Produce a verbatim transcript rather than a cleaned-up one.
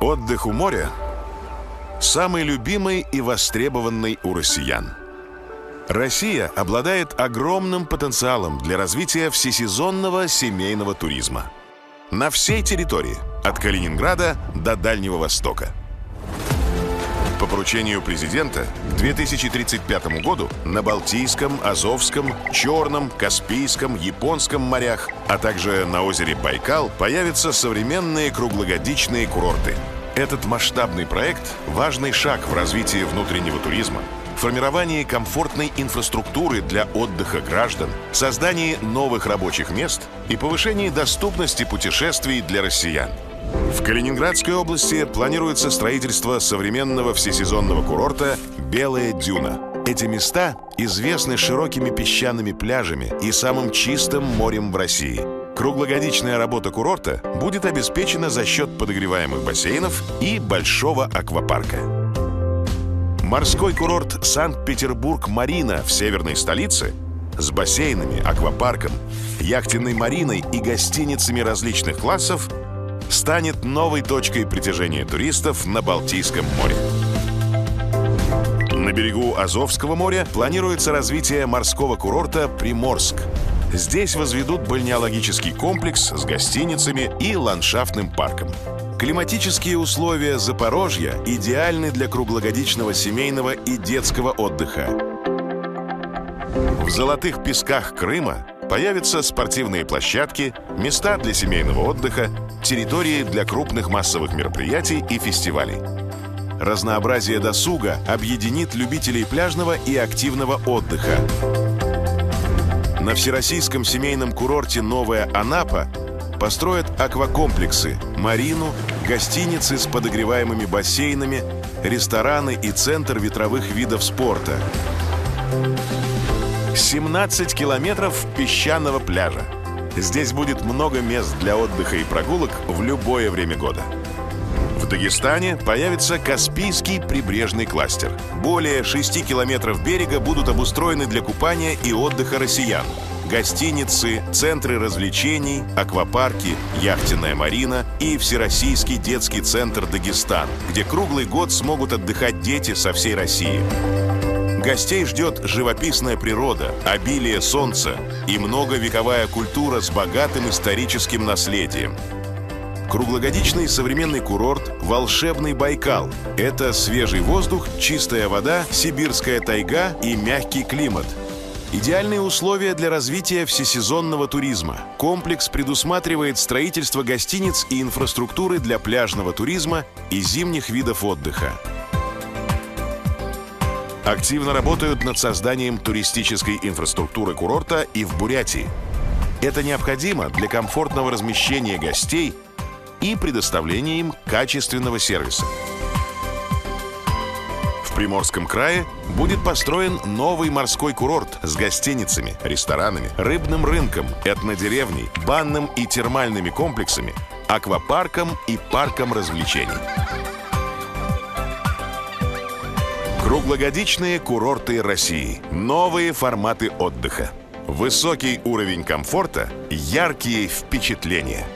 Отдых у моря самый любимый и востребованный у россиян. Россия обладает огромным потенциалом для развития всесезонного семейного туризма на всей территории, от Калининграда до Дальнего Востока. По поручению президента к две тысячи тридцать пятому году на Балтийском, Азовском, Черном, Каспийском, Японском морях, а также на озере Байкал появятся современные круглогодичные курорты. Этот масштабный проект – важный шаг в развитии внутреннего туризма, формировании комфортной инфраструктуры для отдыха граждан, создании новых рабочих мест и повышении доступности путешествий для россиян. В Калининградской области планируется строительство современного всесезонного курорта «Белая дюна». Эти места известны широкими песчаными пляжами и самым чистым морем в России. Круглогодичная работа курорта будет обеспечена за счет подогреваемых бассейнов и большого аквапарка. Морской курорт Санкт-Петербург-Марина в северной столице с бассейнами, аквапарком, яхтенной мариной и гостиницами различных классов станет новой точкой притяжения туристов на Балтийском море. На берегу Азовского моря планируется развитие морского курорта «Приморск». Здесь возведут бальнеологический комплекс с гостиницами и ландшафтным парком. Климатические условия Запорожья идеальны для круглогодичного семейного и детского отдыха. В золотых песках Крыма появятся спортивные площадки, места для семейного отдыха, территории для крупных массовых мероприятий и фестивалей. Разнообразие досуга объединит любителей пляжного и активного отдыха. На всероссийском семейном курорте «Новая Анапа» построят аквакомплексы, марину, гостиницы с подогреваемыми бассейнами, рестораны и центр ветровых видов спорта. семнадцать километров песчаного пляжа. Здесь будет много мест для отдыха и прогулок в любое время года. В Дагестане появится Каспийский прибрежный кластер. Более шести километров берега будут обустроены для купания и отдыха россиян. Гостиницы, центры развлечений, аквапарки, яхтенная марина и Всероссийский детский центр «Дагестан», где круглый год смогут отдыхать дети со всей России. Гостей ждет живописная природа, обилие солнца и многовековая культура с богатым историческим наследием. Круглогодичный современный курорт «Волшебный Байкал» — это свежий воздух, чистая вода, сибирская тайга и мягкий климат. Идеальные условия для развития всесезонного туризма. Комплекс предусматривает строительство гостиниц и инфраструктуры для пляжного туризма и зимних видов отдыха. Активно работают над созданием туристической инфраструктуры курорта и в Бурятии. Это необходимо для комфортного размещения гостей и предоставления им качественного сервиса. В Приморском крае будет построен новый морской курорт с гостиницами, ресторанами, рыбным рынком, этнодеревней, банным и термальными комплексами, аквапарком и парком развлечений. Круглогодичные курорты России. Новые форматы отдыха. Высокий уровень комфорта, яркие впечатления.